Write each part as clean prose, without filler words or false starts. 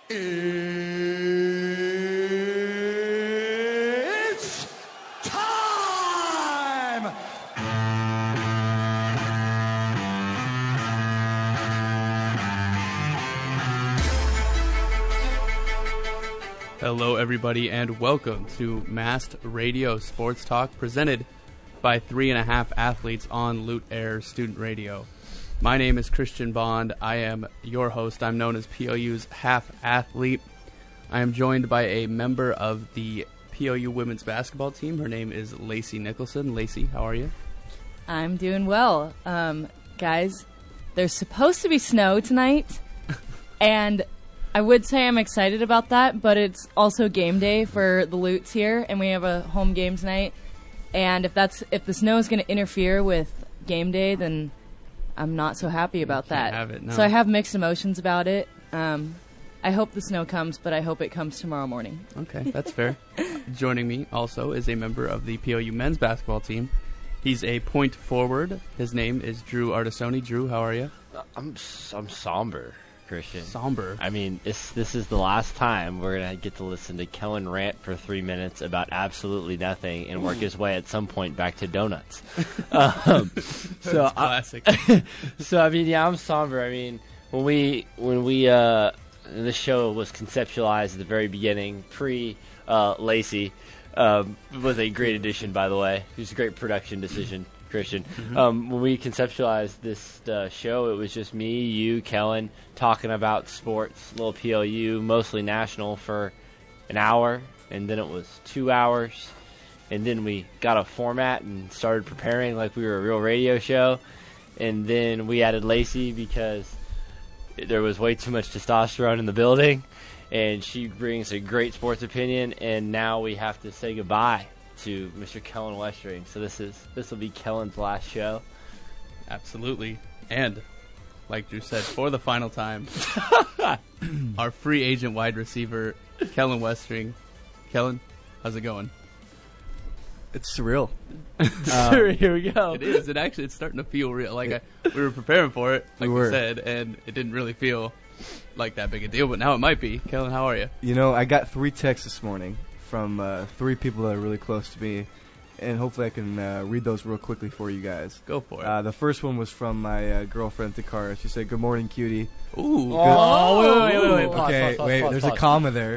It's time! Hello, everybody, and welcome to Masked Radio Sports Talk, presented by 3.5 Athletes on Loot Air Student Radio. My name is Christian Bond. I am your host. I'm known as POU's half athlete. I am joined by a member of the POU women's basketball team. Her name is Lacey Nicholson. Lacey, how are you? I'm doing well. Guys, there's supposed to be snow tonight, and I would say I'm excited about that, but it's also game day for the Lutes here, and we have a home game tonight. And if the snow is going to interfere with game day, then I'm not so happy about that. Have it, no. So I have mixed emotions about it. I hope the snow comes, but I hope it comes tomorrow morning. Okay, that's fair. Joining me also is a member of the POU men's basketball team. He's a point forward. His name is Drew Artisoni. Drew, how are you? I'm somber, Christian. Somber. I mean, this is the last time we're going to get to listen to Kellen rant for 3 minutes about absolutely nothing and work his way at some point back to donuts. So classic. So, I mean, yeah, I'm somber. I mean, when we the show was conceptualized at the very beginning, Lacey, was a great addition, by the way. It was a great production decision, Christian. Mm-hmm. When we conceptualized this show, it was just me, you, Kellen, talking about sports, little PLU, mostly national, for an hour, and then it was 2 hours, and then we got a format and started preparing like we were a real radio show, and then we added Lacey because there was way too much testosterone in the building, and she brings a great sports opinion, and now we have to say goodbye to Mr. Kellen Westring. So this will be Kellen's last show. Absolutely. And, like Drew said, for the final time, our free agent wide receiver, Kellen Westring. Kellen, how's it going? It's surreal. Here we go. It is. It's starting to feel real. We were preparing for it, like we said, and it didn't really feel like that big a deal, but now it might be. Kellen, how are you? You know, I got 3 texts this morning from 3 people that are really close to me, and hopefully I can read those real quickly for you guys. Go for it. The first one was from my girlfriend, Takara. She said, "Good morning, cutie." Ooh. Wait. Wait. There's a comma there.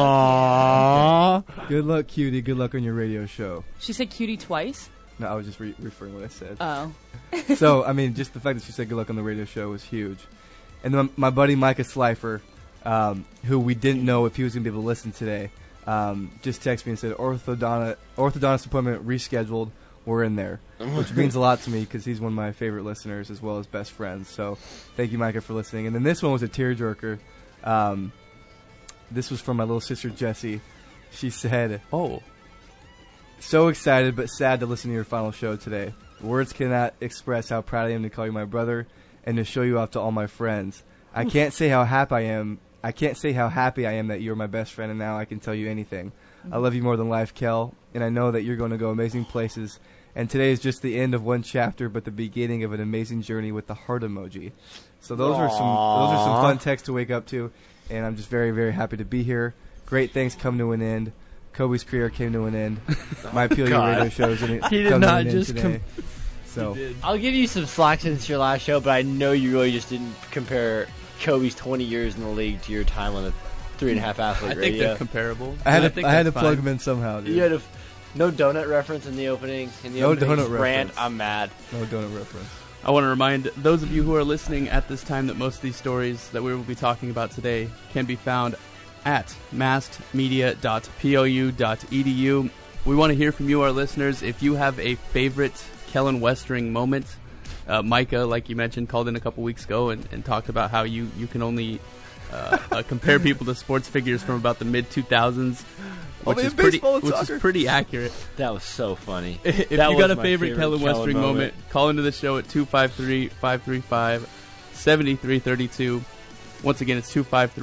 Aww. Good luck, cutie. Good luck on your radio show. She said cutie twice? No, I was just referring what I said. Oh. So, I mean, just the fact that she said good luck on the radio show was huge. And then my buddy Micah Slifer, who we didn't know if he was going to be able to listen today, just texted me and said, orthodontist appointment rescheduled. We're in there, which means a lot to me because he's one of my favorite listeners as well as best friends. So thank you, Micah, for listening. And then this one was a tearjerker. This was from my little sister, Jessie. She said, "Oh, so excited but sad to listen to your final show today. Words cannot express how proud I am to call you my brother and to show you off to all my friends. I can't say how happy I am. I can't say how happy I am that you're my best friend, and now I can tell you anything. I love you more than life, Kel, and I know that you're going to go amazing places. And today is just the end of one chapter, but the beginning of an amazing journey with the heart emoji." So those are some fun texts to wake up to, and I'm just very, very happy to be here. Great things come to an end. Kobe's career came to an end. My PLU radio shows and it He did come to not an end just today. So I'll give you some slack since it's your last show, but I know you really just didn't compare Kobe's 20 years in the league to your time on the 3.5 Athlete I think Radio. they're comparable. I had to fine. plug them in somehow, dude. You had no donut reference in the opening. No donut rant, reference. I'm mad. No donut reference. I want to remind those of you who are listening at this time that most of these stories that we will be talking about today can be found at maskedmedia.pou.edu. We want to hear from you, our listeners. If you have a favorite Kellen Westring moment, Micah, like you mentioned, called in a couple weeks ago and talked about how you can only compare people to sports figures from about the mid-2000s, which is pretty accurate. That was so funny. If you got a favorite Kellen Westring moment, call into the show at 253-535-7332. Once again, it's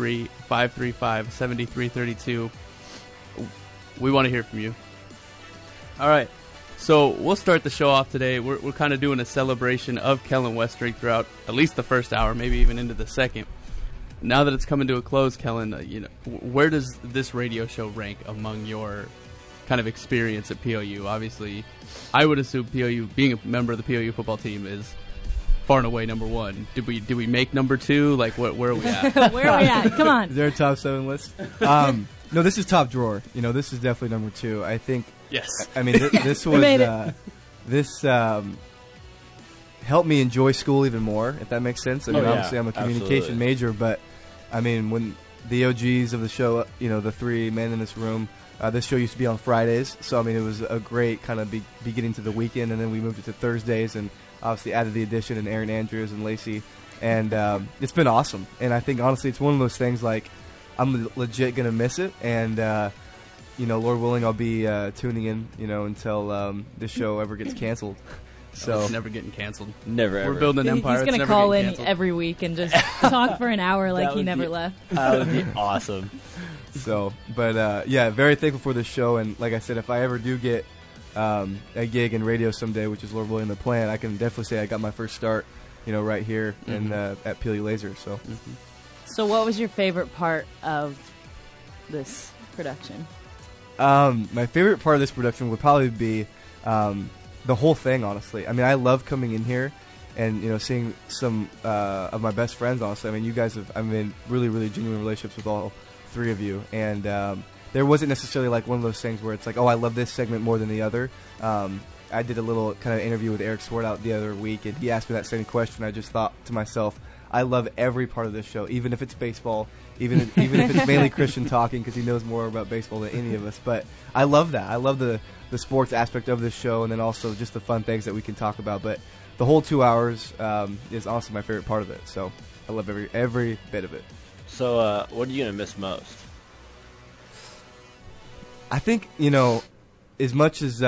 253-535-7332. We want to hear from you. All right. So we'll start the show off today. We're kind of doing a celebration of Kellen Westring throughout at least the first hour, maybe even into the second. now that it's coming to a close, Kellen, where does this radio show rank among your kind of experience at POU? Obviously, I would assume POU, being a member of the POU football team, is far and away number one. Did we make number two? Like, where are we at? Where are we at? Come on. Is there a top 7 list? No, this is top drawer. This is definitely number 2. I think. Yes. I mean, this was made it. this helped me enjoy school even more, if that makes sense. I mean, yeah, obviously I'm a communication absolutely. major, but I mean, when the OGs of the show, the 3 men in this room, this show used to be on Fridays, so I mean, it was a great kind of beginning to the weekend, and then we moved it to Thursdays, and obviously added the addition and Aaron Andrews and Lacey, and it's been awesome. And I think honestly, it's one of those things like I'm legit gonna miss it, and Lord willing, I'll be tuning in, until this show ever gets canceled. So It's never getting canceled. Never ever. We're building an empire. He's It's going to never call getting in canceled. every week and just talk for an hour like That he would never be- left. That would be awesome. But yeah, very thankful for this show, and like I said, if I ever do get a gig in radio someday, which is Lord willing the plan, I can definitely say I got my first start, right here in at PLU Laser. So So what was your favorite part of this production? my favorite part of this production would probably be the whole thing. Honestly, I mean, I love coming in here and seeing some of my best friends. Honestly, I mean, you guys have really, really genuine relationships with all 3 of you, and there wasn't necessarily like one of those things where it's like, oh, I love this segment more than the other. I did a little kind of interview with Eric Swart out the other week, and he asked me that same question. I just thought to myself, I love every part of this show, even if it's baseball, even if it's mainly Christian talking, because he knows more about baseball than any of us. But I love that. I love the sports aspect of this show, and then also just the fun things that we can talk about. But the whole 2 hours is honestly my favorite part of it. So I love every bit of it. So, what are you gonna miss most? I think, as much as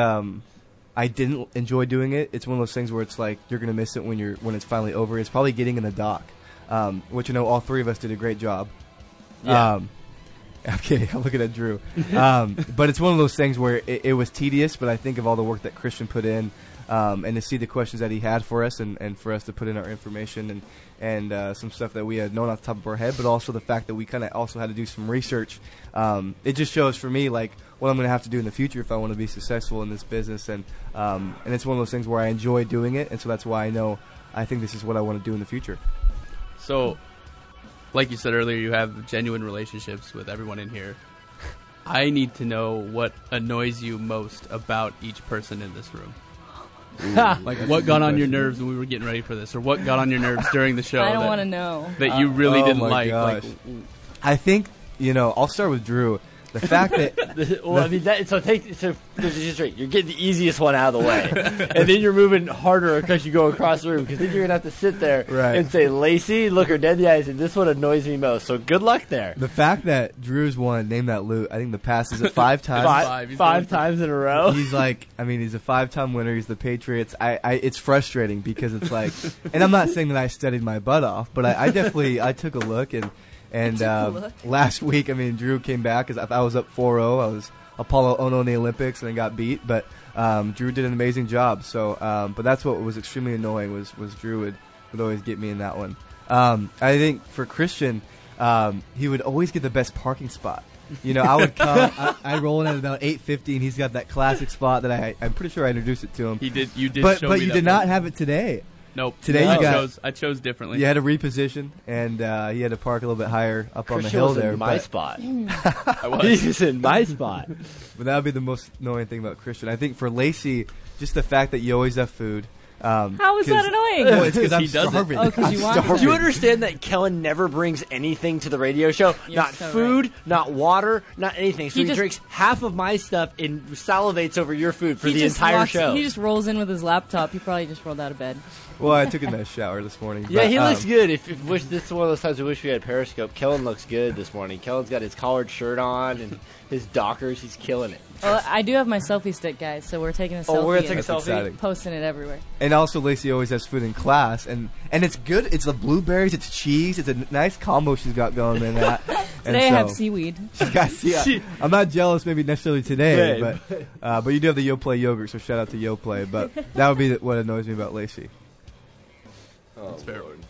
I didn't enjoy doing it, it's one of those things where it's like you're going to miss it when it's finally over. It's probably getting in the dock, which all 3 of us did a great job. Yeah. I'm kidding. I'm looking at Drew. But it's one of those things where it was tedious, but I think of all the work that Christian put in, and to see the questions that he had for us, and for us to put in our information and some stuff that we had known off the top of our head, but also the fact that we kind of also had to do some research. It just shows for me like what I'm going to have to do in the future if I want to be successful in this business, and it's one of those things where I enjoy doing it, and so that's why I think this is what I want to do in the future. So, like you said earlier, you have genuine relationships with everyone in here. I need to know what annoys you most about each person in this room. Like, what got on your nerves when we were getting ready for this, or what got on your nerves during the show? I don't want to know. that you really Oh didn't my like. gosh. Like, I think I'll start with Drew. The fact that Well, I mean, just right. You're getting the easiest one out of the way, and then you're moving harder because you go across the room. Because then you're gonna have to sit there Right. and say, "Lacey, look her dead in the eyes," and this one annoys me most. So good luck there. the fact that Drew's won, name that loot. I think the past is at 5 times. Five. He's Five going times in a row. He's like, he's a 5-time winner. He's the Patriots. It's frustrating because it's like, and I'm not saying that I studied my butt off, but I definitely took a look and last week, Drew came back because I was up 4-0. I was Apollo Ono in the Olympics and then got beat, but Drew did an amazing job. So, but that's what was extremely annoying was Drew would always get me in that one. I think for Christian, he would always get the best parking spot. I would come. I roll in at about 8:50, and he's got that classic spot that I'm pretty sure I introduced it to him. You did. But show me you that did not one. have it today. Nope. Today I you got- chose differently. You had to reposition, and he had to park a little bit higher up on the Christian hill was there. in my but, spot. I was. He's in my spot. but that would be the most annoying thing about Christian. I think for Lacey, just the fact that you always have food. How is that annoying? Well, it's because I'm He does it. starving. Oh, 'cause you I'm want to. starving. Do you understand that Kellen never brings anything to the radio show? You're Not so food, not water, not anything. So He he just- drinks half of my stuff and salivates over your food for He the just entire walks- show. He just rolls in with his laptop. He probably just rolled out of bed. Well, I took a nice shower this morning. Yeah, but, he looks good. If this is one of those times we wish we had Periscope. Kellen looks good this morning. Kellen's got his collared shirt on and his Dockers. He's killing it. Well, I do have my selfie stick, guys, so we're taking a selfie. Oh, we're gonna take a and That's selfie. exciting. posting it everywhere. And also, Lacey always has food in class, and it's good. It's the blueberries, it's cheese, it's a nice combo she's got going in that. And Today I have so- seaweed. She's got, I'm not jealous, maybe necessarily today, Right. but you do have the YoPlay yogurt, so shout out to YoPlay. But that would be what annoys me about Lacey. Oh, That's fair. Lord.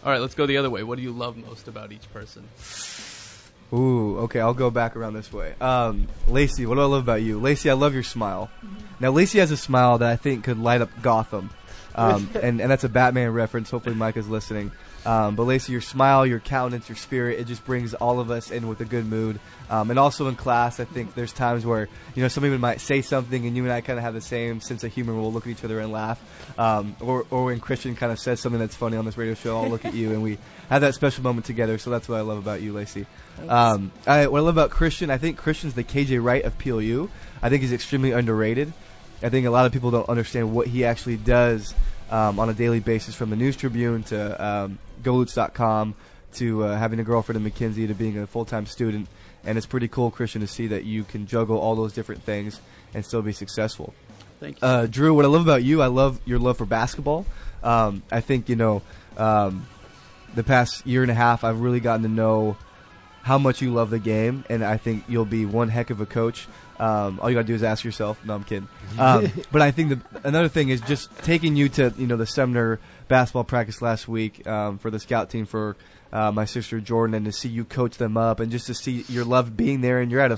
All right, let's go the other way. What do you love most about each person? Ooh, okay, I'll go back around this way. Lacey, what do I love about you? Lacey, I love your smile. Now, Lacey has a smile that I think could light up Gotham. And that's a Batman reference. Hopefully Mike is listening. But Lacey, your smile, your countenance, your spirit, it just brings all of us in with a good mood. And also in class, I think there's times where, somebody might say something and you and I kind of have the same sense of humor. We'll look at each other and laugh. Or when Christian kind of says something that's funny on this radio show, I'll look at you and we have that special moment together. So that's what I love about you, Lacey. What I love about Christian, I think Christian's the KJ Wright of PLU. I think he's extremely underrated. I think a lot of people don't understand what he actually does on a daily basis, from the News Tribune to GoLoots.com to having a girlfriend in McKinsey to being a full-time student. And it's pretty cool, Christian, to see that you can juggle all those different things and still be successful. Thank you. Drew, what I love about you, I love your love for basketball. I think, the past year and a half, I've really gotten to know how much you love the game, and I think you'll be one heck of a coach. All you gotta do is ask yourself. No, I'm kidding. But I think another thing is just taking you to the Sumner basketball practice last week for the scout team for my sister Jordan, and to see you coach them up, and just to see your love being there. And you're at a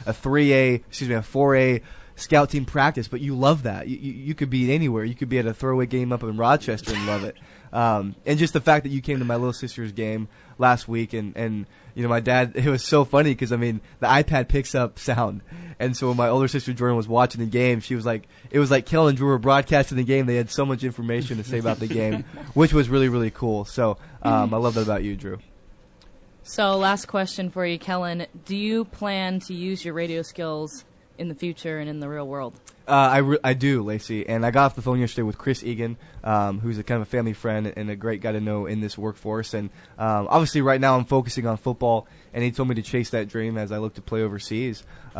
4A scout team practice, but you love that. You could be anywhere. You could be at a throwaway game up in Rochester and love it. And just the fact that you came to my little sister's game last week, and my dad, it was so funny because, the iPad picks up sound. And so when my older sister Jordan was watching the game, she was like, it was like Kellen and Drew were broadcasting the game. They had so much information to say about the game, which was really, really cool. So I love that about you, Drew. So last question for you, Kellen. Do you plan to use your radio skills in the future and in the real world? I do, Lacey, and I got off the phone yesterday with Chris Egan, who's a kind of a family friend and a great guy to know in this workforce. And obviously, right now I'm focusing on football, and he told me to chase that dream as I look to play overseas.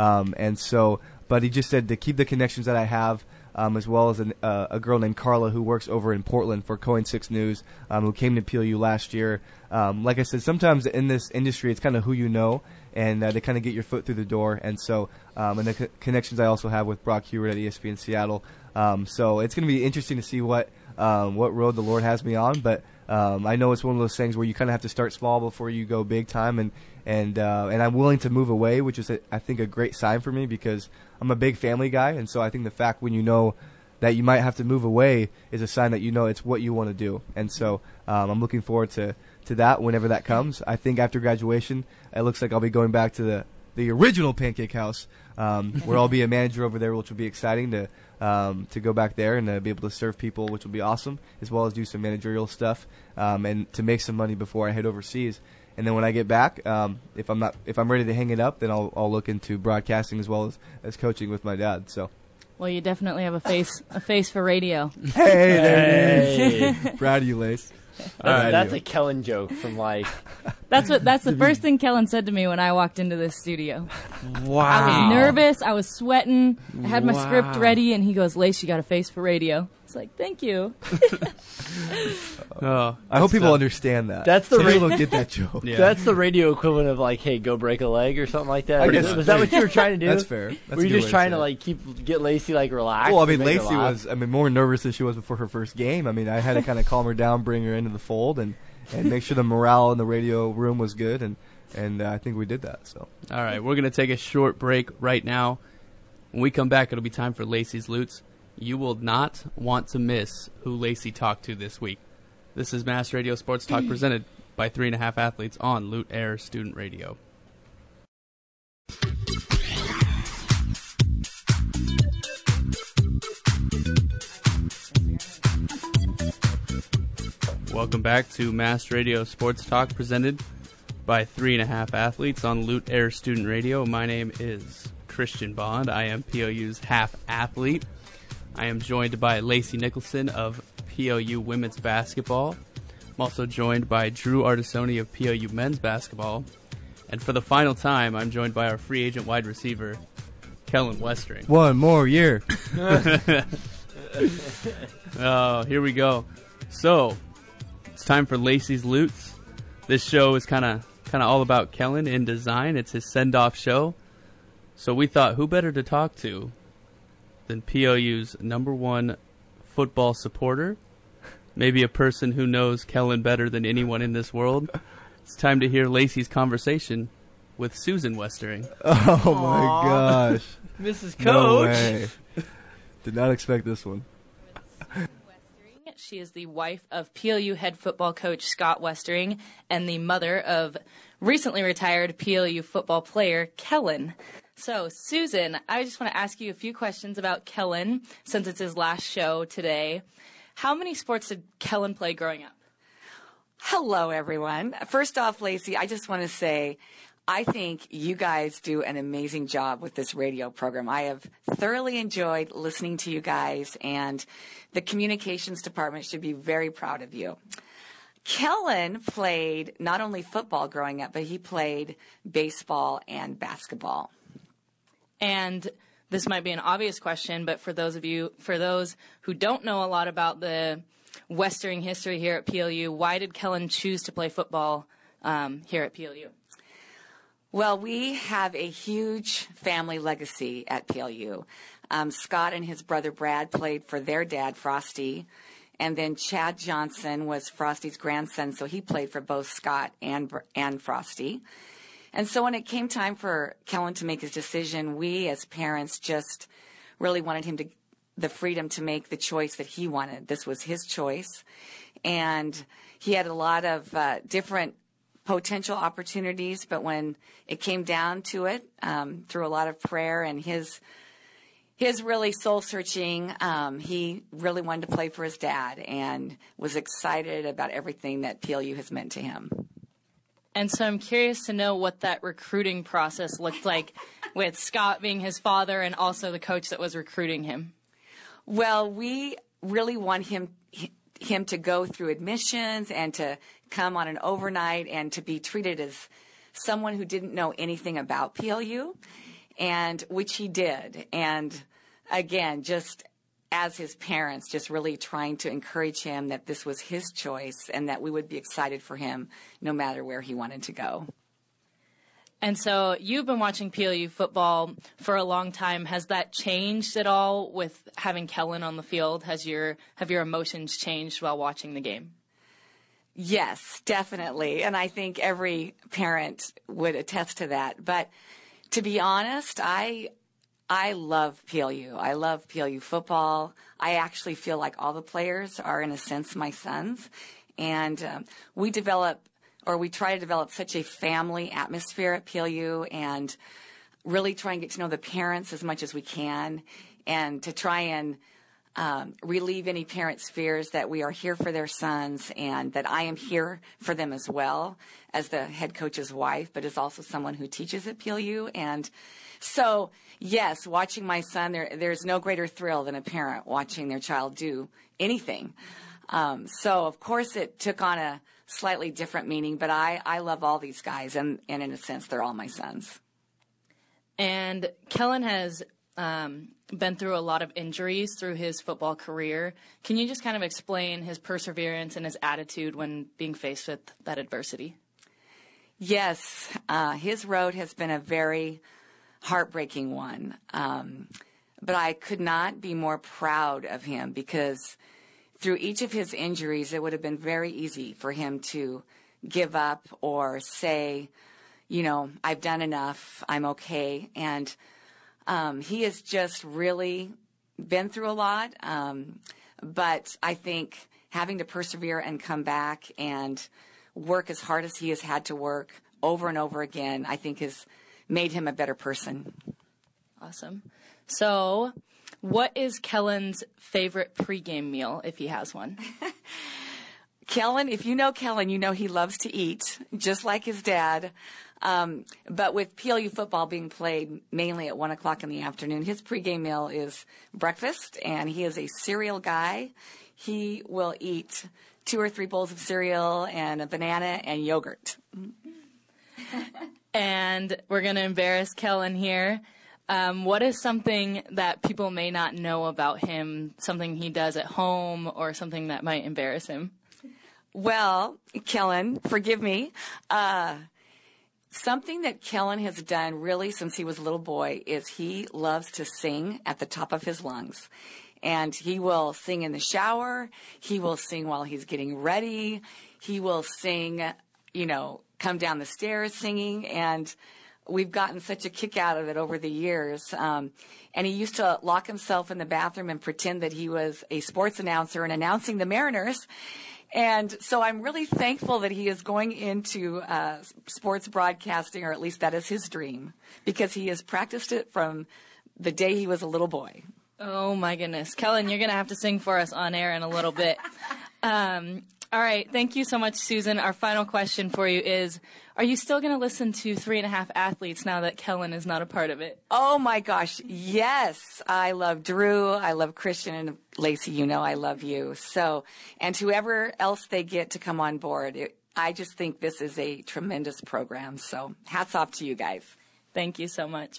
But he just said to keep the connections that I have, as well as a girl named Carla who works over in Portland for KOIN 6 News, who came to PLU last year. Like I said, sometimes in this industry, it's kind of who you know, and they kind of get your foot through the door. And so, and the connections I also have with Brock Heward at ESPN Seattle. So it's going to be interesting to see what road the Lord has me on. But I know it's one of those things where you kind of have to start small before you go big time. And I'm willing to move away, which is, I think, a great sign for me, because I'm a big family guy. And so I think the fact when you know that you might have to move away is a sign that you know it's what you want to do. And so I'm looking forward to that whenever that comes. I think after graduation, it looks like I'll be going back to the original Pancake House, where I'll be a manager over there, which will be exciting to go back there and be able to serve people, which will be awesome, as well as do some managerial stuff and to make some money before I head overseas. And then when I get back, if I'm ready to hang it up, then I'll look into broadcasting as well as coaching with my dad. So. Well, you definitely have a face for radio. Hey, there it is. Proud of you, Lace. That's a Kellen joke from That's the first thing Kellen said to me when I walked into this studio. Wow. I was nervous. I was sweating. I had my script ready, and he goes, "Lace, you got a face for radio." It's like, thank you. I hope people understand that. That's the people don't get that joke. Yeah. That's the radio equivalent of hey, go break a leg or something like that. Was that what you were trying to do? That's fair. Were you just trying to get Lacey relaxed? Well, Lacey was more nervous than she was before her first game. I had to kind of calm her down, bring her into the fold, and make sure the morale in the radio room was good, and I think we did that. So. All right, we're gonna take a short break right now. When we come back, it'll be time for Lacey's Loots. You will not want to miss who Lacey talked to this week. This is Mass Radio Sports Talk presented by 3.5 Athletes on Lute Air Student Radio. Welcome back to Mass Radio Sports Talk presented by 3.5 Athletes on Lute Air Student Radio. My name is Christian Bond. I am POU's half athlete. I am joined by Lacey Nicholson of POU Women's Basketball. I'm also joined by Drew Artisoni of POU Men's Basketball. And for the final time, I'm joined by our free agent wide receiver, Kellen Westring. One more year. Oh, here we go. So, it's time for Lacey's Loots. This show is kind of all about Kellen in design. It's his send-off show. So we thought, who better to talk to than POU's #1 football supporter, maybe a person who knows Kellen better than anyone in this world. It's time to hear Lacey's conversation with Susan Westering. Oh my gosh. Mrs. Coach. No way. Did not expect this one. She is the wife of PLU head football coach Scott Westering and the mother of recently retired PLU football player Kellen. So, Susan, I just want to ask you a few questions about Kellen since it's his last show today. How many sports did Kellen play growing up? Hello, everyone. First off, Lacey, I just want to say I think you guys do an amazing job with this radio program. I have thoroughly enjoyed listening to you guys, and the communications department should be very proud of you. Kellen played not only football growing up, but he played baseball and basketball. And this might be an obvious question, but for those who don't know a lot about the Westering history here at PLU, why did Kellen choose to play football here at PLU? Well, we have a huge family legacy at PLU. Scott and his brother Brad played for their dad, Frosty, and then Chad Johnson was Frosty's grandson, so he played for both Scott and Frosty. And so when it came time for Kellen to make his decision, we as parents just really wanted him the freedom to make the choice that he wanted. This was his choice. And he had a lot of different potential opportunities, but when it came down to it, through a lot of prayer and his really soul searching, he really wanted to play for his dad and was excited about everything that PLU has meant to him. And so I'm curious to know what that recruiting process looked like with Scott being his father and also the coach that was recruiting him. Well, we really want him to go through admissions and to come on an overnight and to be treated as someone who didn't know anything about PLU, and which he did. And again, just as his parents, just really trying to encourage him that this was his choice and that we would be excited for him no matter where he wanted to go. And so you've been watching PLU football for a long time. Has that changed at all with having Kellen on the field? Have your emotions changed while watching the game? Yes, definitely. And I think every parent would attest to that. But to be honest, I love PLU. I love PLU football. I actually feel like all the players are, in a sense, my sons. And we try to develop such a family atmosphere at PLU and really try and get to know the parents as much as we can and to try and relieve any parents' fears that we are here for their sons and that I am here for them as well as the head coach's wife, but as also someone who teaches at PLU. And so, yes, watching my son, there's no greater thrill than a parent watching their child do anything. So, of course, it took on a slightly different meaning, but I love all these guys, and in a sense, they're all my sons. And Kellen has been through a lot of injuries through his football career. Can you just kind of explain his perseverance and his attitude when being faced with that adversity? Yes, his road has been a very heartbreaking one, but I could not be more proud of him because through each of his injuries, it would have been very easy for him to give up or say, I've done enough, I'm okay. And he has just really been through a lot. But I think having to persevere and come back and work as hard as he has had to work over and over again, I think has made him a better person. Awesome. So what is Kellen's favorite pregame meal, if he has one? Kellen, if you know Kellen, you know he loves to eat, just like his dad. But with PLU football being played mainly at 1 o'clock in the afternoon, his pregame meal is breakfast, and he is a cereal guy. He will eat 2 or 3 bowls of cereal and a banana and yogurt. And we're going to embarrass Kellen here. What is something that people may not know about him, something he does at home or something that might embarrass him? Well, Kellen, forgive me. Something that Kellen has done really since he was a little boy is he loves to sing at the top of his lungs. And he will sing in the shower. He will sing while he's getting ready. He will sing, come down the stairs singing. And we've gotten such a kick out of it over the years. And he used to lock himself in the bathroom and pretend that he was a sports announcer and announcing the Mariners. And so I'm really thankful that he is going into sports broadcasting, or at least that is his dream, because he has practiced it from the day he was a little boy. Oh, my goodness. Kellen, you're going to have to sing for us on air in a little bit. All right. Thank you so much, Susan. Our final question for you is, are you still going to listen to 3.5 Athletes now that Kellen is not a part of it? Oh, my gosh. Yes. I love Drew. I love Christian. And Lacey, I love you. So, and whoever else they get to come on board, I just think this is a tremendous program. So hats off to you guys. Thank you so much.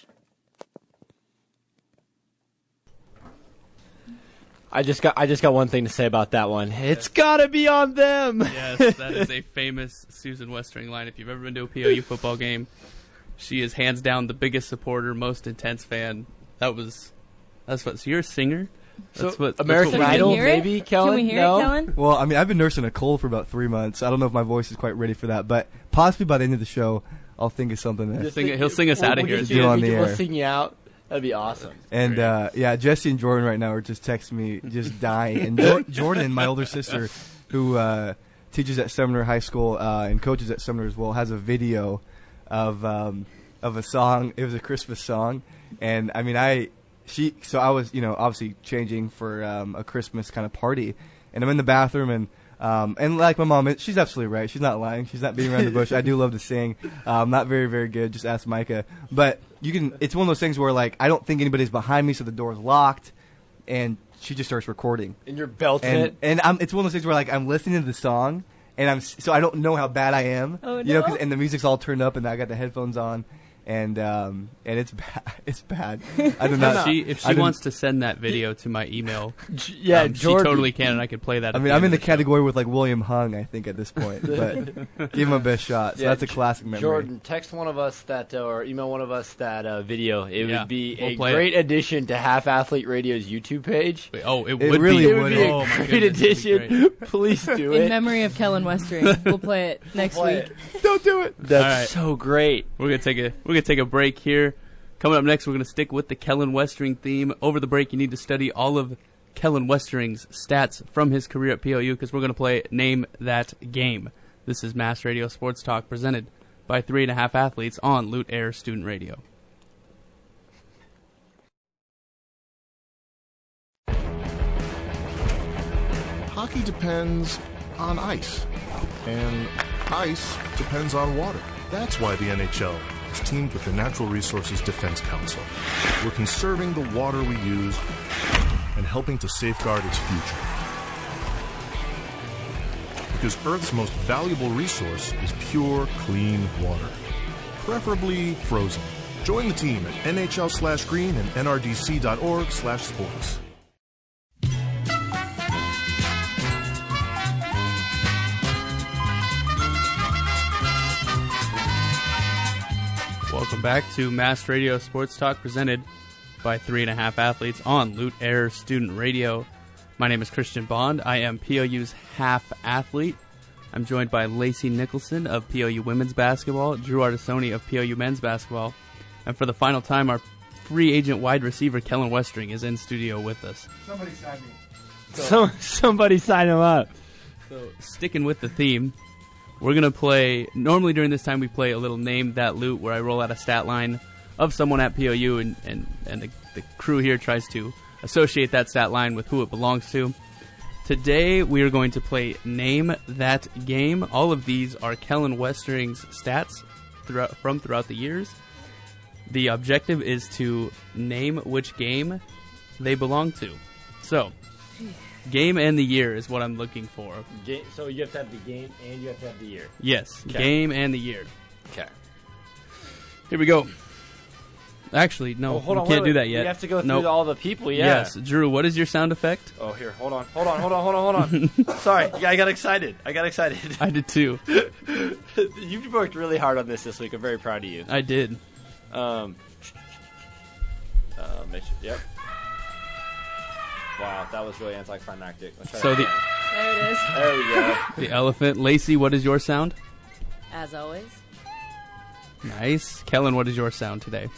I just got one thing to say about that one. It's gotta be on them. Yes, that is a famous Susan Westering line. If you've ever been to a POU football game, she is hands down the biggest supporter, most intense fan. That's what. So you're a singer. That's what American Idol, maybe, Kellen. Can we hear no? it, Kellen? Well, I mean, I've been nursing a cold for about 3 months. I don't know if my voice is quite ready for that, but possibly by the end of the show, I'll think of something. He'll sing us out of here. Get on the air. We'll sing you out. That'd be awesome. And Jesse and Jordan right now are just texting me, just dying. And Jordan, my older sister, who teaches at Sumner High School and coaches at Sumner as well, has a video of a song. It was a Christmas song, and I mean, I was obviously changing for a Christmas kind of party, and I'm in the bathroom and like my mom, she's absolutely right. She's not lying. She's not beating around the bush. I do love to sing. Not very, very good. Just ask Micah. But it's one of those things where, like, I don't think anybody's behind me, so the door's locked, and she just starts recording. And you're belting it. And it's one of those things where, like, I'm listening to the song, and so I don't know how bad I am. Oh, no. And the music's all turned up, and I got the headphones on. And it's bad. It's bad. I do not. If she wants to send that video to my email, she totally can, and I can play that. I mean, I'm in the category with like William Hung, I think, at this point. But give him a best shot. So that's a classic memory. Jordan, text one of us that, or email one of us that video. It would be we'll a great addition to Half Athlete Radio's YouTube page. Oh, it really would would. be. Oh, my great addition. Please do it. In memory of Kellen Westering. We'll play it next week. Don't do it. That's so great. We're gonna take a break here. Coming up next, we're going to stick with the Kellen Westering theme. Over the break, you need to study all of Kellen Westering's stats from his career at POU because we're going to play Name That Game. This is Mass Radio Sports Talk presented by 3.5 Athletes on Lute Air Student Radio. Hockey depends on ice, and ice depends on water. That's why the NHL is teamed with the Natural Resources Defense Council. We're conserving the water we use and helping to safeguard its future. Because Earth's most valuable resource is pure, clean water, preferably frozen. Join the team at NHL/green and nrdc.org/sports. Welcome back to Mass Radio Sports Talk presented by 3.5 Athletes on Lute Air Student Radio. My name is Christian Bond. I am POU's half athlete. I'm joined by Lacey Nicholson of POU Women's Basketball, Drew Artisoni of POU Men's Basketball, and for the final time, our free agent wide receiver, Kellen Westering, is in studio with us. Somebody sign me. Somebody sign him up. So, sticking with the theme, we're going to play, normally during this time we play a little Name That Loot where I roll out a stat line of someone at POU and the crew here tries to associate that stat line with who it belongs to. Today we are going to play Name That Game. All of these are Kellen Westering's stats throughout the years. The objective is to name which game they belong to. So, game and the year is what I'm looking for. So you have to have the game and you have to have the year. Yes, okay. Game and the year. Okay. Here we go. Actually, no, hold on, we can't do that yet. You have to go through all the people, yeah. Yes. Drew, what is your sound effect? Oh, here, hold on. Sorry, yeah, I got excited. I did too. You've worked really hard on this week. I'm very proud of you. I did. Make sure, yep. Wow, that was really anticlimactic. Let's try So that the- again. There it is. There we go. The elephant. Lacey, what is your sound? As always. Nice. Kellen, what is your sound today?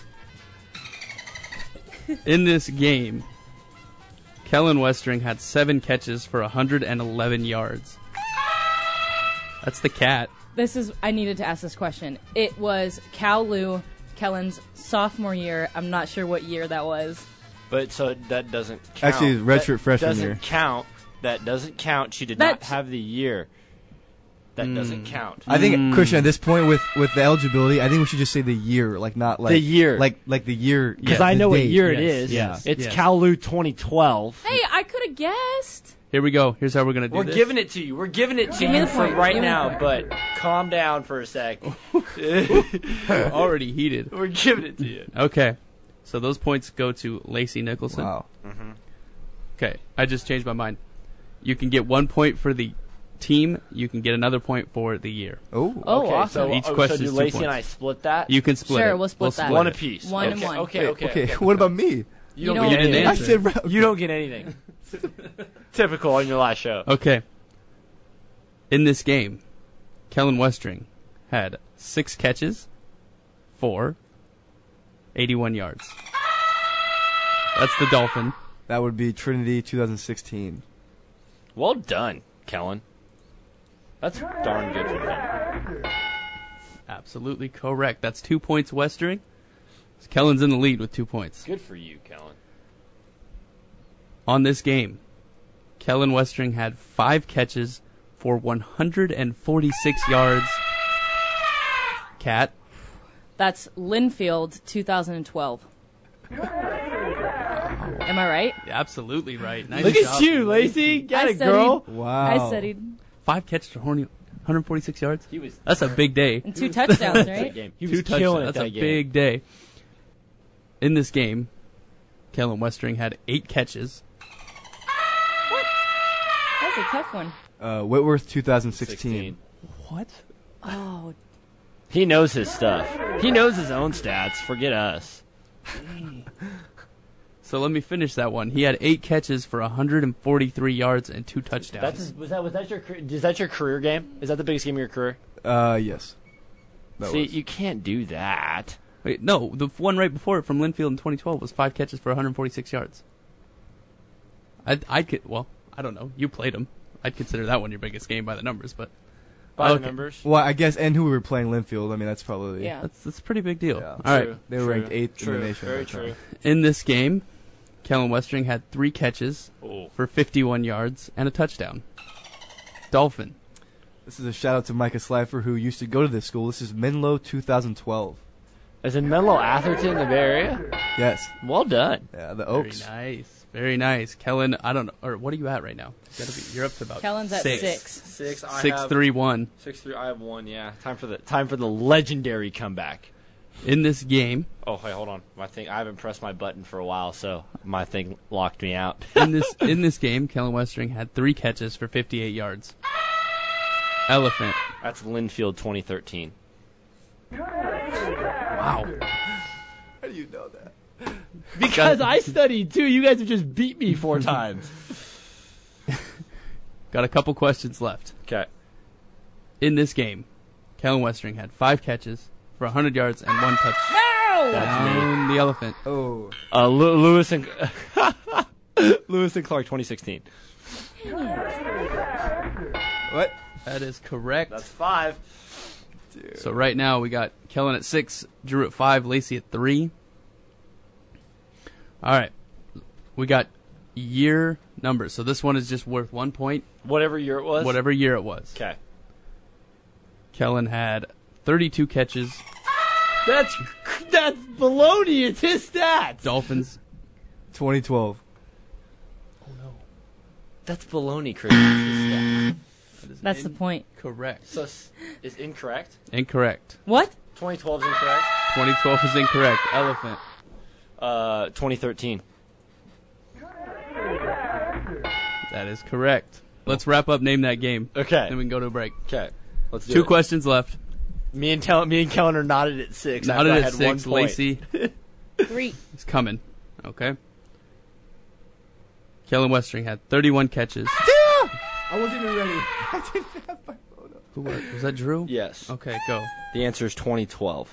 In this game, Kellen Westring had 7 catches for 111 yards. That's the cat. I needed to ask this question. It was Cal Lou, Kellen's sophomore year. I'm not sure what year that was. But so that doesn't count. Actually, redshirt That freshman doesn't year. count. That doesn't count. She did That's- not have the year. That doesn't count. I think Christian, at this point with the eligibility, I think we should just say the year, like not like The year. like the year. Because yeah, I the know what date. year it Yes, is. yes, It's yes. Kowloon 2012. Hey, I could have guessed. Here we go. Here's how we're going to do We're this. giving it to you. We're giving it to Give me you the for point. right Give me the now, point. but calm down for a sec. Already heated. We're giving it to you. Okay. So those points go to Lacey Nicholson. Wow. Okay. I just changed my mind. You can get 1 point for the team. You can get another point for the year. Oh. Oh, Okay, awesome. So, Each question so is do 2 Lacey and points. I split that? You can split Sure, it. we'll split that. one it. apiece. One okay, and one. Okay, okay. Okay. okay. What about me? You You don't don't get get an anything. I answer. said round. You don't get anything. Typical on your last show. Okay. In this game, Kellen Westring had 6 catches for 81 yards. That's the Dolphin. That would be Trinity 2016. Well done, Kellen. That's darn good for him. Absolutely correct. That's 2 points Westring. Kellen's in the lead with 2 points. Good for you, Kellen. On this game, Kellen Westring had 5 catches for 146 yards. Cat. That's Linfield 2012. Am I right? Absolutely right. Nice Look job. at you, Lacey. Got I it, girl. Wow. I studied. 5 catches for 146 yards. He was That's a big day. And 2 touchdowns, that right? game. He 2 was killing touchdowns. it That's that a game. big day. In this game, Kellen Westring had 8 catches. That's a tough one. Whitworth 2016. 16. What? Oh, He knows his stuff. He knows his own stats. Forget us. So let me finish that one. He had 8 catches for 143 yards and 2 touchdowns. Was that your is that your career game? Is that the biggest game of your career? Yes. That See, was. you can't do that. Wait, no, the one right before it from Linfield in 2012 was 5 catches for 146 yards. I don't know. You played him. I'd consider that one your biggest game by the numbers, but By Okay. the numbers. Well, I guess, and who we were playing Linfield. I mean, that's probably. yeah. that's a pretty big deal. Yeah. All right. True, They were true, ranked 8th in true, the nation Very at that time. true. In this game, Kellen Westring had 3 catches Oh. for 51 yards and a touchdown. Dolphin. This is a shout out to Micah Slifer, who used to go to this school. This is Menlo 2012. Is it Menlo Atherton in the Bay Area? Yes. Well done. Yeah, the Oaks. Very nice. Very nice. Kellen, I don't know. Or what are you at right now? You're up to about Kellen's at 6. 6. 6-3-1. 6-3. I have 1. Yeah. Time for the legendary comeback. In this game, Oh, hey, hold on. I haven't pressed my button for a while, so my thing locked me out. in this game, Kellen Westring had 3 catches for 58 yards. Elephant. That's Linfield 2013. Wow. How do you know that? Because I studied too. You guys have just beat me 4 times. Got a couple questions left. Okay. In this game, Kellen Westring had 5 catches for 100 yards and 1 touch. No! That's me. Down the elephant. Oh. Lewis and Lewis and Clark 2016. What? That is correct. That's 5. So right now we got Kellen at 6, Drew at 5, Lacey at 3. All right. We got year numbers. So this one is just worth 1 point, Whatever year it was. whatever year it was. Okay. Kellen had 32 catches. That's baloney. It's his stats. Dolphins. 2012. That's baloney, Chris. It's his stats. That's the point. Correct. So is incorrect. Incorrect. What? 2012 is incorrect. 2012 is incorrect. Elephant. 2013. That is correct. Let's wrap up Name That Game. Okay. Then we can go to a break. Okay. Let's do 2 it. questions left. Me and Kellen are knotted at 6. Not after I at had 6. 1 point. Lacey 3. is coming. Okay. Kellen Westering had 31 catches. I wasn't even ready. I didn't have my phone up. Who was that? Drew? Yes. Okay, go. The answer is 2012.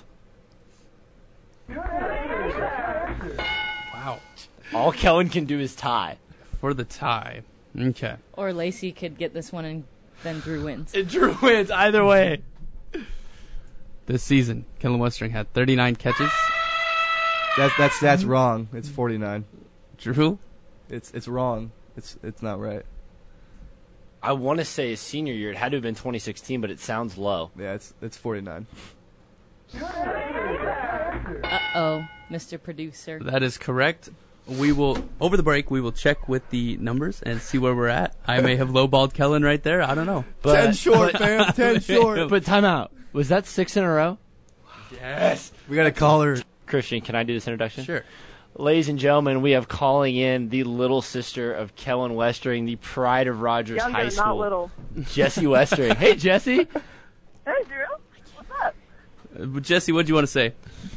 Wow. All Kellen can do is tie. For the tie. Okay. Or Lacey could get this one and then Drew wins. And Drew wins either way. This season, Kellen Westering had 39 catches. That's wrong. It's 49. Drew? It's wrong. It's not right. I want to say his senior year. It had to have been 2016, but it sounds low. Yeah, it's 49. Uh-oh, Mr. Producer. That is correct. We will, over the break, we will check with the numbers and see where we're at. I may have lowballed Kellen right there. I don't know. 10 short, fam. 10 short. But time out. Was that 6 in a row? Yes. We got to call her. Christian, can I do this introduction? Sure. Ladies and gentlemen, we have calling in the little sister of Kellen Westering, the pride of Rogers Younger, High School. not little. Jessie Westering. Hey, Jessie. Hey, Drew. What's up? Jesse, what do you want to say?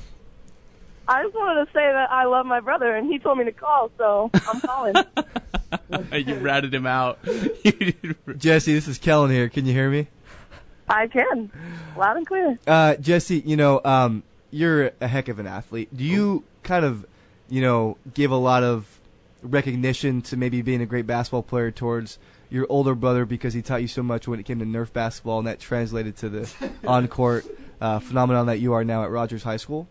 I just wanted to say that I love my brother, and he told me to call, so I'm calling. You ratted him out. Jesse, this is Kellen here. Can you hear me? I can. Loud and clear. Jesse, you're a heck of an athlete. Do you kind of, give a lot of recognition to maybe being a great basketball player towards your older brother because he taught you so much when it came to Nerf basketball, and that translated to the on-court phenomenon that you are now at Rogers High School?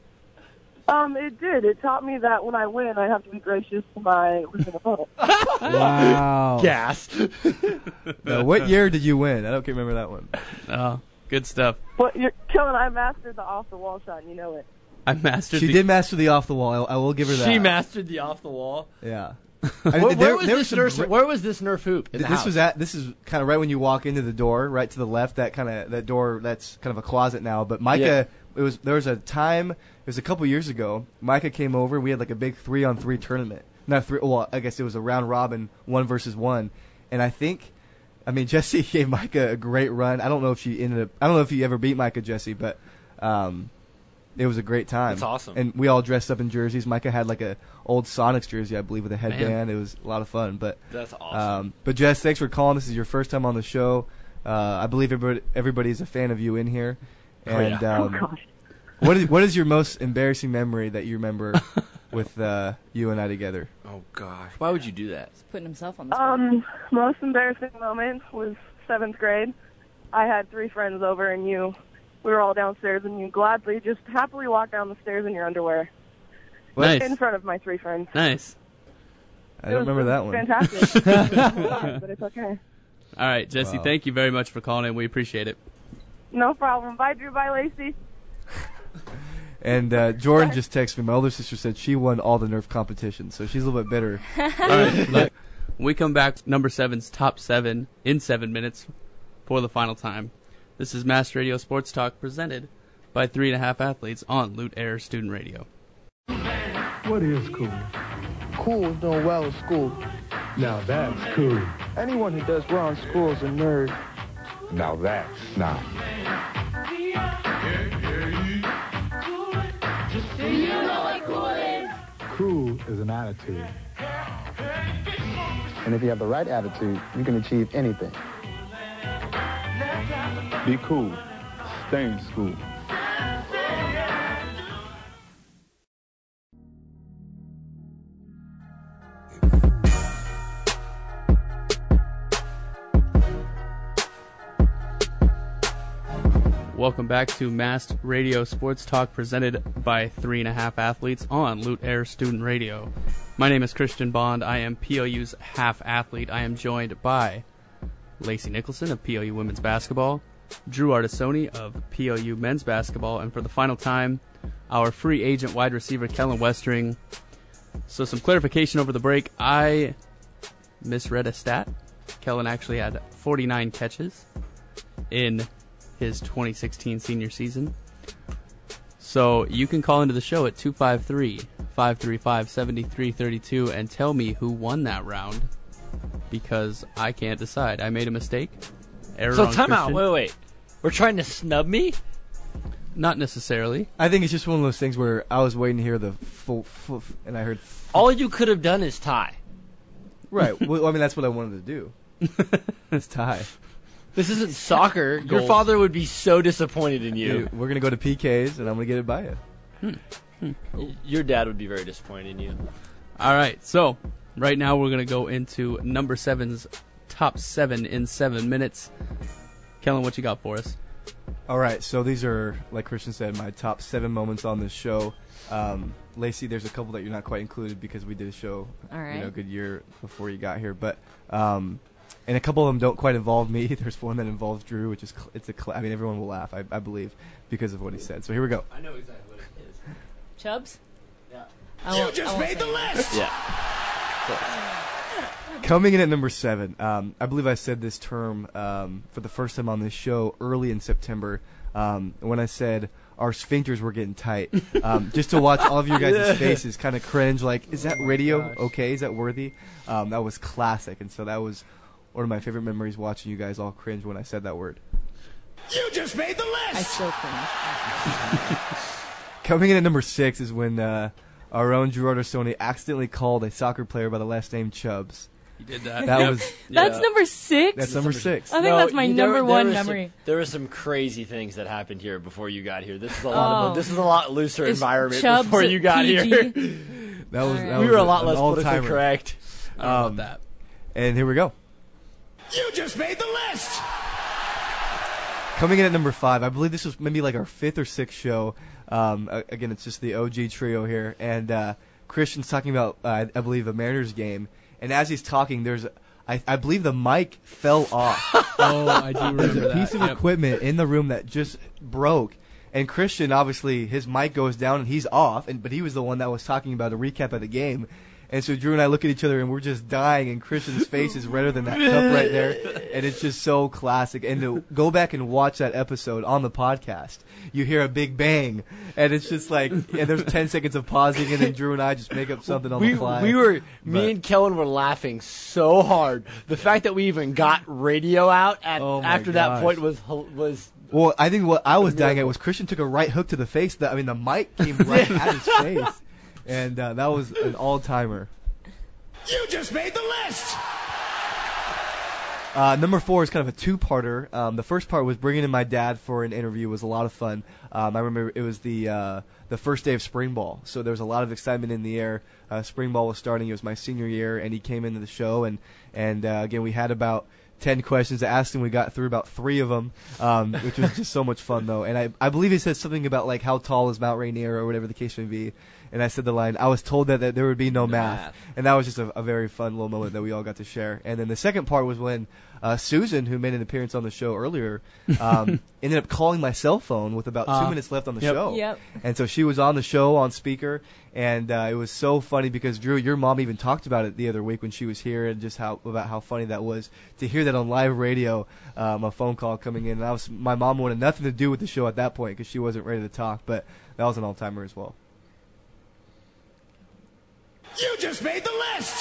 It did. It taught me that when I win, I have to be gracious to my losing opponent. Wow. Gas. Now, what year did you win? I don't remember that one. Oh, good stuff. But you're killing. I mastered the off-the-wall shot, and you know it. I mastered She did master the off the wall. I will give her that. She mastered the off the wall. Yeah. Where was this Nerf hoop? In the house? This is kind of right when you walk into the door, right to the left. That door that's kind of a closet now. But Micah, there was a time. It was a couple years ago. Micah came over. We had like a big 3-on-3 tournament. Not three. Well, I guess it was a round robin, 1 versus 1. And Jesse gave Micah a great run. I don't know if you ever beat Micah, Jesse, but it was a great time. That's awesome. And we all dressed up in jerseys. Micah had like a old Sonics jersey, I believe, with a headband. Man. It was a lot of fun. But that's awesome. But Jess, thanks for calling. This is your first time on the show. I believe everybody's a fan of you in here. And gosh. What is your most embarrassing memory that you remember with you and I together? Oh gosh, why would you do that? He's putting himself on the spot. Most embarrassing moment was 7th grade. I had 3 friends over, and we were all downstairs, and you gladly just happily walked down the stairs in your underwear. Nice. In front of my 3 friends. Nice. I don't remember that one. Fantastic. But it's okay. All right, Jesse, Thank you very much for calling in. We appreciate it. No problem. Bye, Drew. Bye, Lacey. And Jordan just texted me. My older sister said she won all the Nerf competitions, so she's a little bit bitter. All right, look, we come back number 7's top 7 in 7 minutes for the final time. This is Mass Radio Sports Talk presented by 3.5 Athletes on Lute Air Student Radio. What is cool? Cool is doing well in school. Now that's cool. Anyone who does well in school is a nerd. Now that's not. Do you know what cool is? Cool is an attitude. And if you have the right attitude, you can achieve anything. Be cool. Stay in school. Welcome back to Mass Radio Sports Talk presented by 3.5 Athletes on Lute Air Student Radio. My name is Christian Bond. I am POU's half athlete. I am joined by Lacey Nicholson of POU Women's Basketball, Drew Artisoni of POU Men's Basketball, and for the final time, our free agent wide receiver, Kellen Westering. So some clarification over the break. I misread a stat. Kellen actually had 49 catches in his 2016 senior season. So you can call into the show at 253-535-7332 and tell me who won that round, because I can't decide. I made a mistake. Error So on time out. Christian. Wait. We're trying to snub me? Not necessarily. I think it's just one of those things where I was waiting to hear the full and I heard. All you could have done is tie. Right. Well, I mean, that's what I wanted to do. It's tie. This isn't soccer. Your Goal. father would be so disappointed in you. Dude, we're going to go to PKs, and I'm going to get it by you. Your dad would be very disappointed in you. All right, so right now we're going to go into number 7's top 7 in 7 minutes. Kellen, what you got for us? All right, so these are, like Christian said, my top 7 moments on this show. Lacey, there's a couple that you're not quite included because we did a show a good year before you got here. But and a couple of them don't quite involve me. There's one that involves Drew, which is I mean, everyone will laugh, I believe, because of what he said. So here we go. I know exactly what it is. Chubbs? Yeah. You just made the list! Yeah. Coming in at number 7, I believe I said this term for the first time on this show early in September when I said our sphincters were getting tight. Just to watch all of you guys' faces kind of cringe, like, is that radio okay? Is that worthy? That was classic, and so that was one of my favorite memories, watching you guys all cringe when I said that word. You just made the list! I still cringe. Coming in at number 6 is when our own Drew Artersoni accidentally called a soccer player by the last name Chubbs. You did that. That was That's number 6? That's number 6. I think that's my number one memory. There were some crazy things that happened here before you got here. This is a lot looser environment Chubbs before you got PG? here. That was Alright. We were a lot an less politically all-timer. correct. I don't know about that. And here we go. You just made the list! Coming in at number 5, I believe this was maybe like our 5th or 6th show. Again, it's just the OG trio here. And Christian's talking about, I believe, a Mariners game. And as he's talking, I believe the mic fell off. Oh, I do remember There's a that. piece of equipment in the room that just broke. And Christian, obviously, his mic goes down and he's off. But he was the one that was talking about a recap of the game. And so Drew and I look at each other and we're just dying, and Christian's face is redder than that cup right there. And it's just so classic. And to go back and watch that episode on the podcast, you hear a big bang, and it's just like, and there's 10 seconds of pausing, and then Drew and I just make up something on the fly. Me and Kellen were laughing so hard. The fact that we even got radio out after that point was. Well, I think what I was dying at was Christian took a right hook to the face. The mic came right at his face. And that was an all-timer. You just made the list! Number 4 is kind of a two-parter. The first part was bringing in my dad for an interview. It was a lot of fun. I remember it was the first day of spring ball, so there was a lot of excitement in the air. Spring ball was starting. It was my senior year, and he came into the show. And again, we had about 10 questions to ask him. We got through about 3 of them, which was just so much fun, though. And I believe he said something about, like, how tall is Mount Rainier or whatever the case may be. And I said the line, I was told that there would be no math. And that was just a very fun little moment that we all got to share. And then the second part was when Susan, who made an appearance on the show earlier, ended up calling my cell phone with about 2 minutes left on the show. Yep. And so she was on the show on speaker. And it was so funny because, Drew, your mom even talked about it the other week when she was here, and just about how funny that was to hear that on live radio, a phone call coming in. And my mom wanted nothing to do with the show at that point because she wasn't ready to talk. But that was an all-timer as well. You just made the list!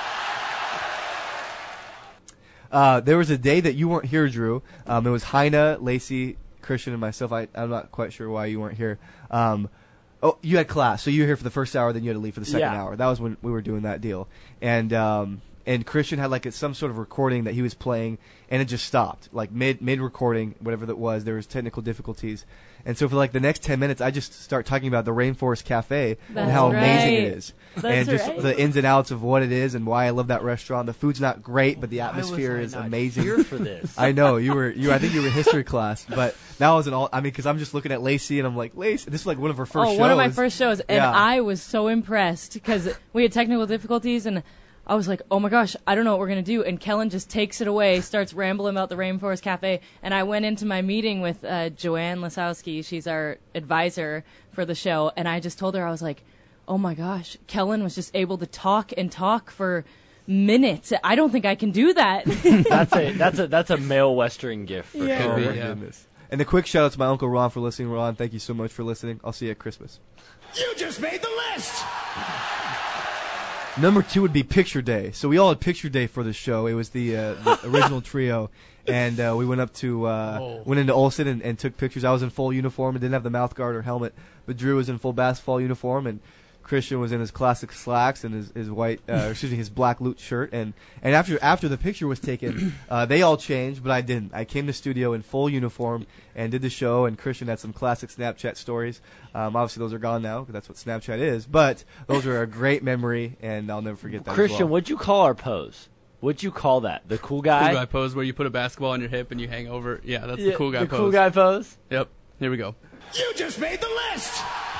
There was a day that you weren't here, Drew. It was Heina, Lacey, Christian, and myself. I'm not quite sure why you weren't here. You had class, so you were here for the first hour, then you had to leave for the second hour. That was when we were doing that deal. And Christian had like some sort of recording that he was playing, and it just stopped, like mid recording, whatever that was. There was technical difficulties. And so for like the next 10 minutes, I just start talking about the Rainforest Cafe and how amazing it is. And just the ins and outs of what it is and why I love that restaurant. The food's not great, but the atmosphere is amazing. Here for this. I know I think you were in history class, but that was because I'm just looking at Lacey and I'm like, Lacey, this is like one of her first shows. One of my first shows, and I was so impressed because we had technical difficulties, and I was like, oh my gosh, I don't know what we're going to do. And Kellen just takes it away, starts rambling about the Rainforest Cafe. And I went into my meeting with Joanne Lasowski. She's our advisor for the show. And I just told her, I was like, oh my gosh, Kellen was just able to talk and talk for minutes. I don't think I can do that. That's a male Western gift for Yeah. sure. Oh my goodness. And a quick shout out to my Uncle Ron for listening. Ron, thank you so much for listening. I'll see you at Christmas. You just made the list! Number 2 would be Picture Day. So we all had Picture Day for the show. It was the original trio, and we went up to went into Olsen and took pictures. I was in full uniform and didn't have the mouth guard or helmet, but Drew was in full basketball uniform, and Christian was in his classic slacks and his white, his black loot shirt. And after the picture was taken, they all changed, but I didn't. I came to studio in full uniform and did the show. And Christian had some classic Snapchat stories. Obviously, those are gone now because that's what Snapchat is. But those are a great memory, and I'll never forget that. Christian, as well. what'd you call our pose? What'd you call that? The cool guy? Cool guy pose where you put a basketball on your hip and you hang over. Yeah, that's the cool guy pose. The cool guy pose? Yep. Here we go. You just made the list.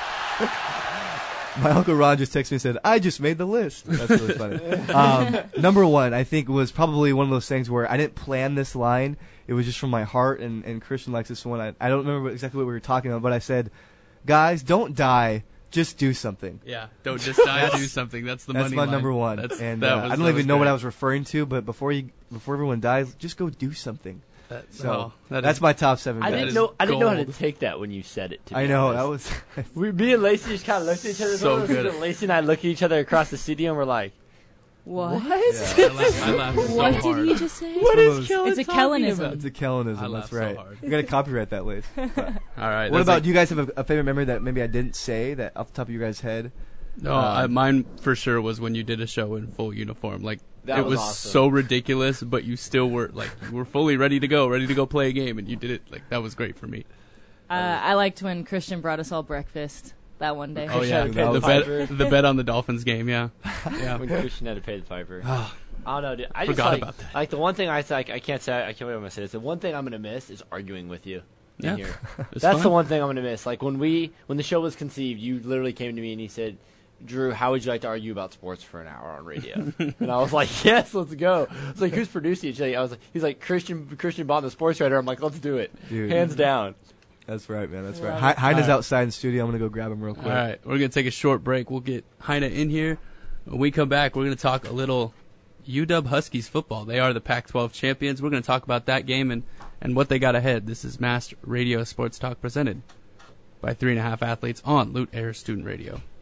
My Uncle Ron just texted me and said, I just made the list. That's really funny. Number one, I think, was probably one of those things where I didn't plan this line. It was just from my heart, and Christian likes this one. I don't remember exactly what we were talking about, but I said, guys, don't die. Just do something. Yeah, don't just die, do something. That's the money That's my line. number one. I don't even know what I was referring to, but before everyone dies, just go do something. That's my top 7 bets. I didn't know how to take that when you said it to me. I know, that was... Me and Lacey just kind of looked at each other. So good. Lacey and I look at each other across the studio and we're like, What? Yeah, I laughed so What hard. did he just say? what is Kellen It's a talking Kellenism. about? It's a Kellenism, I that's laughed so right. hard. You got to copyright that, Lace. All right. What that's about, do you guys have a favorite memory that maybe I didn't say that off the top of your guys' head? No, mine for sure was when you did a show in full uniform. Like, That it was awesome. so ridiculous, but you still were you were fully ready to go play a game, and you did it. Like, that was great for me. I liked when Christian brought us all breakfast that one day. Oh yeah, the bet on the Dolphins game. Yeah, yeah. When Christian had to pay the piper. I don't know, dude. I just Forgot about that. Like the one thing I can't believe I'm gonna say this. The one thing I'm gonna miss is arguing with you. Yeah. Here. It's That's fun. the one thing I'm gonna miss. Like when the show was conceived, you literally came to me and he said, Drew, how would you like to argue about sports for an hour on radio? And I was like, yes, let's go. It's like, who's producing it? He's like, Christian Bond, the sports writer. I'm like, let's do it. Dude. Hands down. That's right, man. That's right. Heine's outside in the studio. I'm going to go grab him real quick. All right, we're gonna take a short break. We'll get Heine in here. When we come back, we're gonna talk a little UW Huskies football. They are the Pac-12 champions. We're gonna talk about that game and what they got ahead. This is Mass Radio Sports Talk presented by 3.5 Athletes on Loot Air Student Radio.